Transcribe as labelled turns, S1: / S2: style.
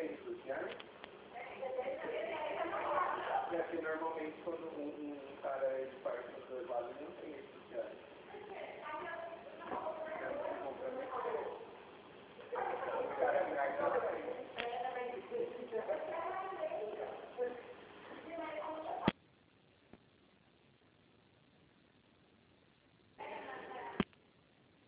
S1: redes sociais? E aqui normalmente quando um cara ele parte dos dois lados, ele não tem redes sociais. É muito comprometedor.